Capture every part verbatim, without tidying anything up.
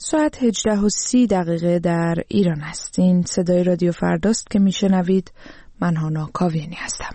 ساعت هجده و سی دقیقه در ایران هستین. صدای رادیو فرداست که میشنوید. من هانا کاویانی هستم.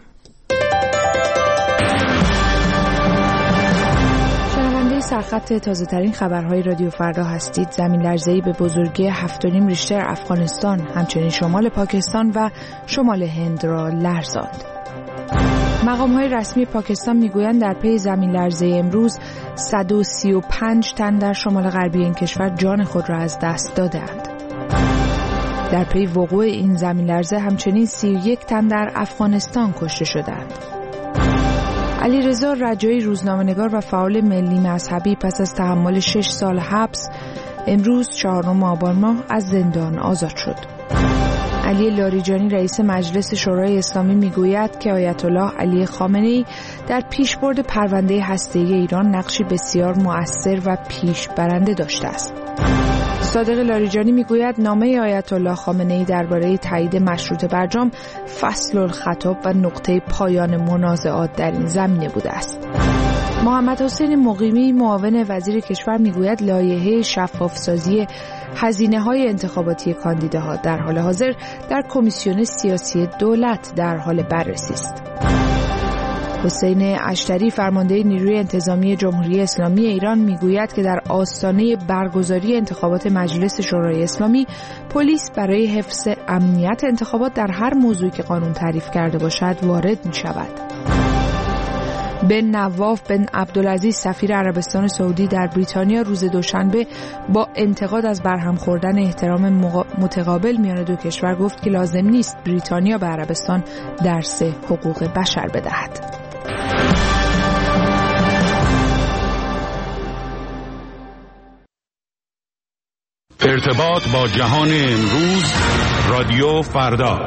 شنونده سرخط تازه ترین خبرهای رادیو فردا هستید. زمین لرزه‌ای به بزرگی هفت و نیم ریشتر افغانستان، همچنین شمال پاکستان و شمال هند را لرزاند. مقام‌های رسمی پاکستان میگویند در پی زمین لرزه امروز صد و سی و پنج تن در شمال غربی این کشور جان خود را از دست دادند. در پی وقوع این زمین لرزه همچنین سی و یک تن در افغانستان کشته شدند. علیرضا رجایی، روزنامه‌نگار و فعال ملی مذهبی، پس از تحمل شش سال حبس امروز چهارم آبان ماه از زندان آزاد شد. علی لاریجانی، رئیس مجلس شورای اسلامی، میگوید که آیت الله علی خامنه‌ای در پیشبرد پرونده هسته‌ای ایران نقشی بسیار مؤثر و پیش برنده داشته است. صادق لاریجانی میگوید نامه آیت الله خامنه‌ای درباره تایید مشروطه برجام فصل الخطاب و نقطه پایان منازعات در این زمینه بوده است. محمد حسین مقیمی، معاون وزیر کشور، میگوید لایحه شفاف‌سازی هزینه‌های انتخاباتی کاندیداها در حال حاضر در کمیسیون سیاسی دولت در حال بررسی است. حسین اشتری، فرمانده نیروی انتظامی جمهوری اسلامی ایران، میگوید که در آستانه برگزاری انتخابات مجلس شورای اسلامی، پلیس برای حفظ امنیت انتخابات در هر موضوعی که قانون تعریف کرده باشد وارد می‌شود. بن نواف بن عبدالعزیز، سفیر عربستان سعودی در بریتانیا، روز دوشنبه با انتقاد از برهم خوردن احترام متقابل میان دو کشور گفت که لازم نیست بریتانیا به عربستان درس حقوق بشر بدهد. ارتباط با جهان امروز، رادیو فردا.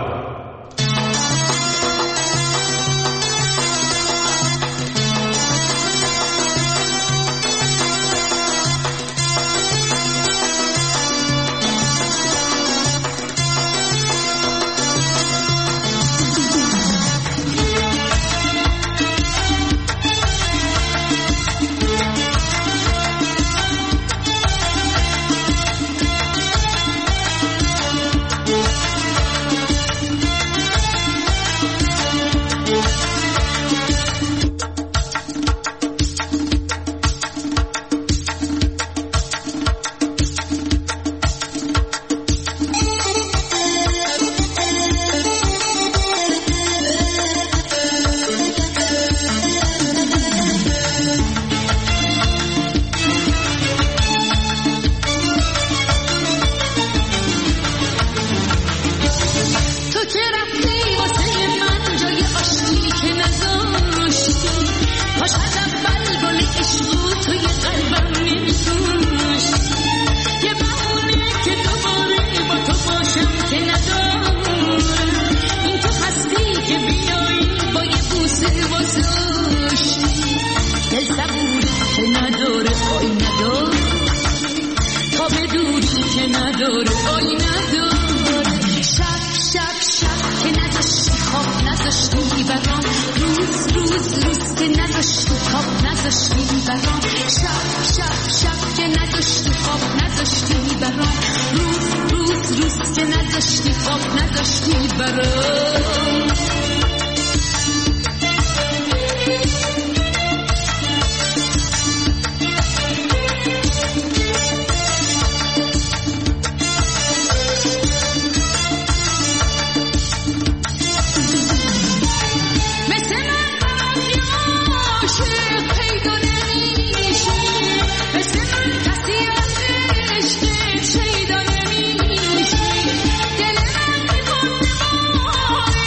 Oh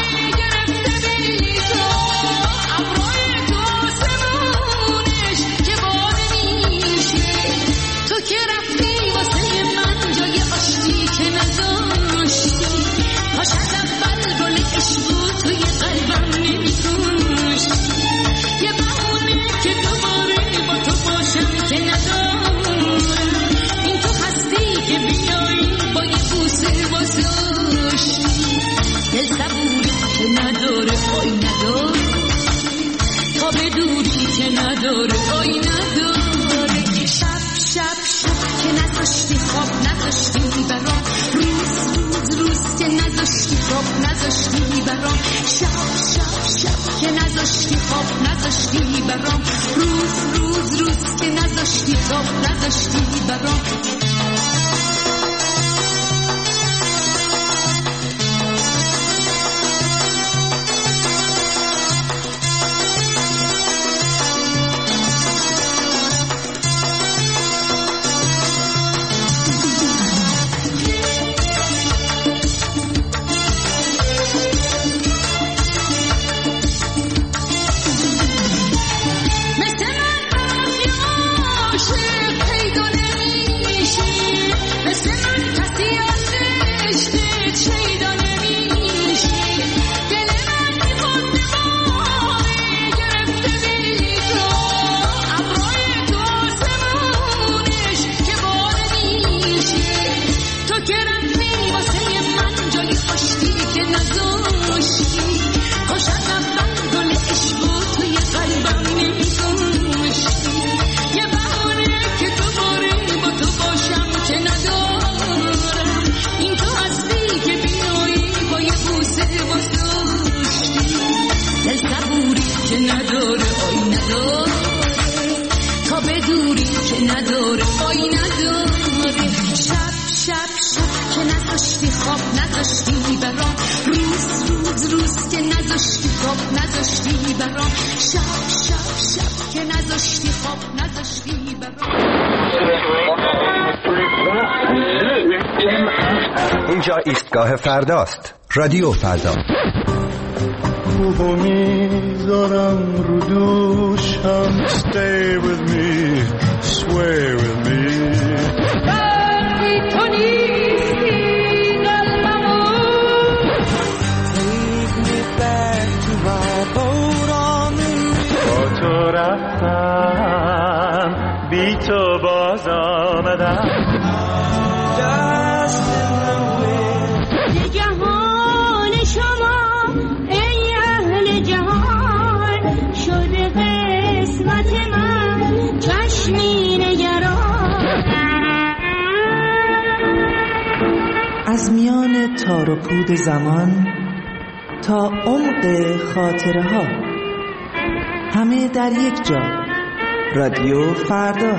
نذاشتی خواب نذاشتی برام، روز روز روز که نذاشتی خواب نذاشتی برام، شب شب شب که نذاشتی خواب نذاشتی برام، روز روز روز که نذاشتی خواب نذاشتی برام. اینجا ایستگاه فرداست. رادیو فردا. خوبو میذارم رو دوشم. Stay with me, sway with me. وقتی تو نیستی قلبمو Take me back to my boat on the reef. با تو رفتم بی تو باز آمدم. از میان تار و پود زمان تا عمق خاطره ها، همه در یک جا. رادیو فردا.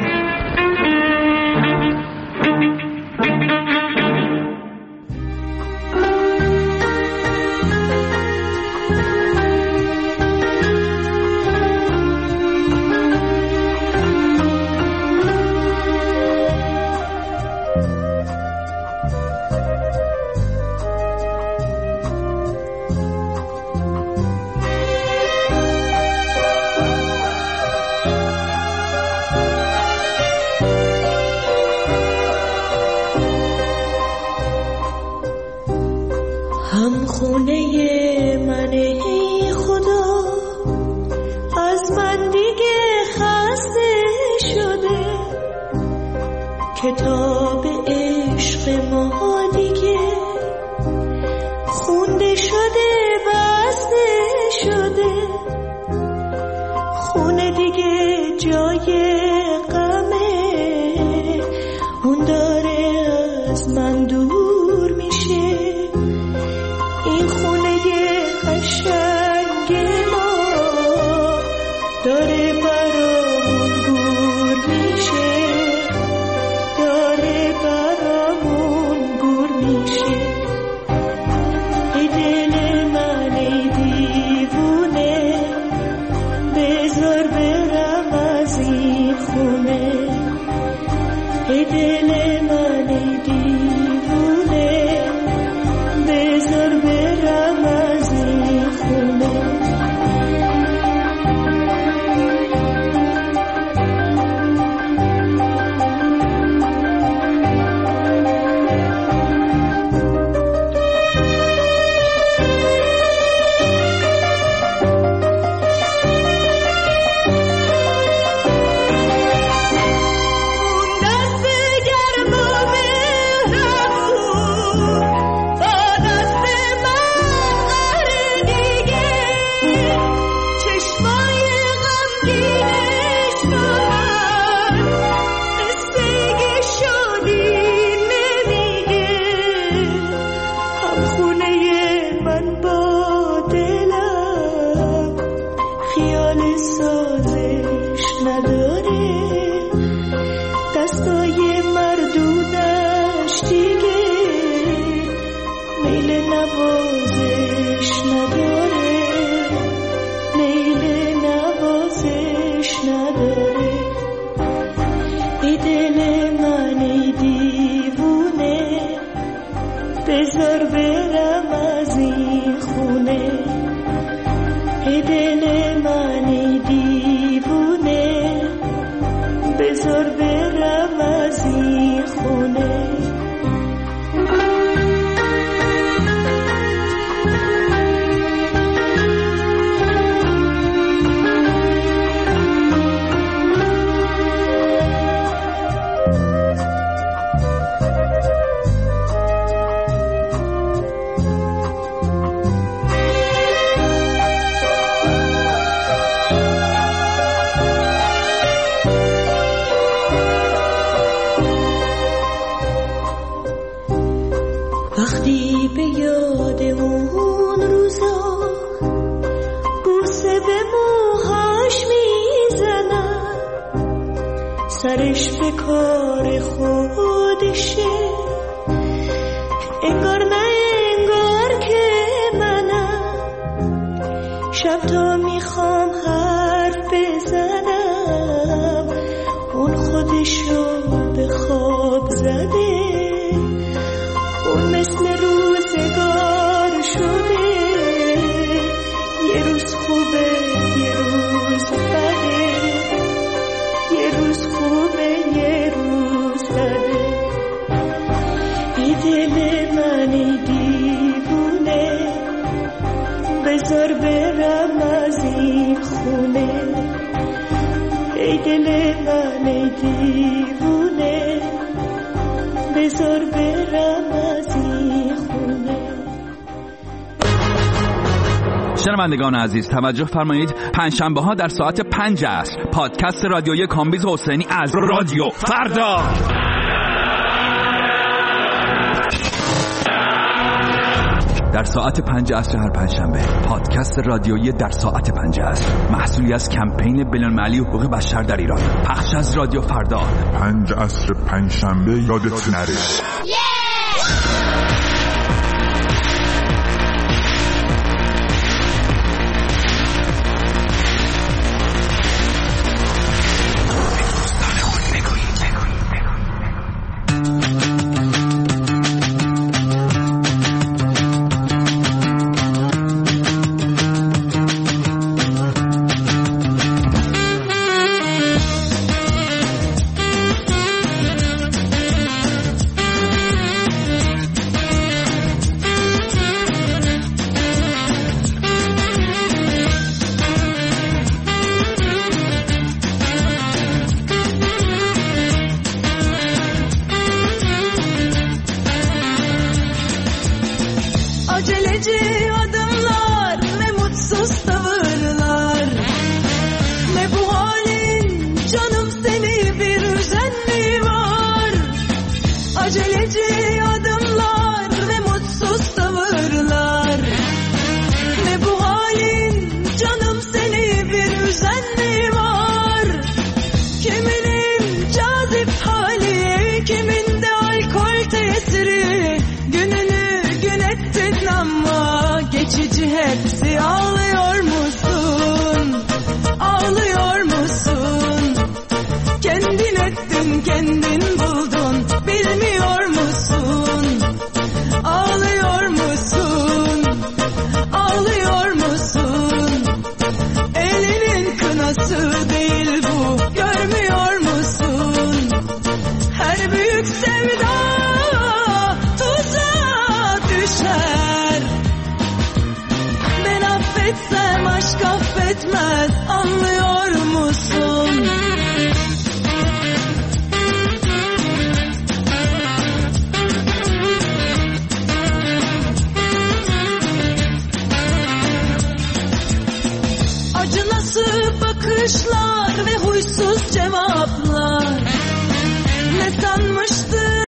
هم خونه من ای خدا، از من دیگه خسته شده، کتاب عشق ما دیگه خونده شده بسته شده، خونه دیگه جای غمه، اون داره از من دور میشه، این خونه قشنگ ما داره برامون گور میشه، داره برامون گور میشه. ای دل من ای دیوونه، بذار برم از این خونه. ای دل من ای دیوونه، بذار برم از این خونه. اون دست گرما نوازش نداره، میل نوازش نداره. ای دل من ای دیوونه، بذار برم از این خونه. ای دل من ای دیوونه، بذار برم از این خونه. وقتی به یاد اون روزا بوسه به موهاش میزنم، سرش به کار خودشه، انگار نه انگار که منم. شب تا میخوام حرف بزنم، اون خودشو به خواب زده، اون مثل روزگار شده. یه روز خوبه یه روز بده، یه روز خوبه یه روز بده. ای دل من ای دیوونه، بذار برم از این خونه. ای دل من ای دیوونه، بذار برم از این خونه. شنوندگان عزیز توجه فرمایید، پنجشنبه ها در ساعت پنج عصر پادکست رادیویی کامبیز حسینی از رادیو فردا. در ساعت پنج عصر هر پنجشنبه پادکست رادیویی در ساعت پنج عصر، محصولی از کمپین بین‌المللی حقوق بشر در ایران، پخش از رادیو فردا. پنج عصر پنجشنبه یادت نره. Aceleci adımlar, ne mutsuz tavırlar, ne bu halin canım seni bir üzen mi var? Aceleci adımlar ve mutsuz tavırlar, ne bu halin canım seni bir üzen mi var? Kiminin cazip hali, kiminde alkol tesiri, gününü gün ettin ama geçici hepsi. Ağlıyor musun? Ağlıyor musun? Kendin ettin, kendin buldun, bilmiyor musun? Ağlıyor musun? Ağlıyor musun? Elinin kınası değil bu, görmüyor musun? Her büyük sevda tuzağa düşer. Ben affetsem aşk affetmez, anlıyor musun?